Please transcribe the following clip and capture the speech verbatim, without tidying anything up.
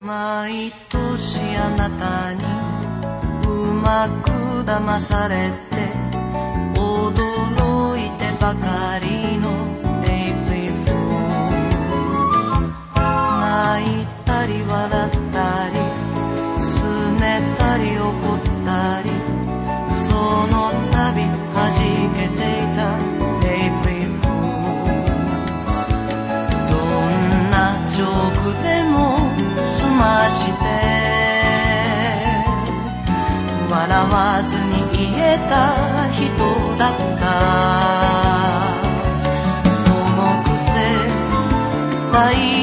毎年あなたにうまく騙されて驚いてばかりのエイプリルフール、泣いたり笑ったり拗ねたり怒ったり、その度弾けていたエイプリルフール、どんなジョークでも済まして笑わずに言えた人だった。そのくせ大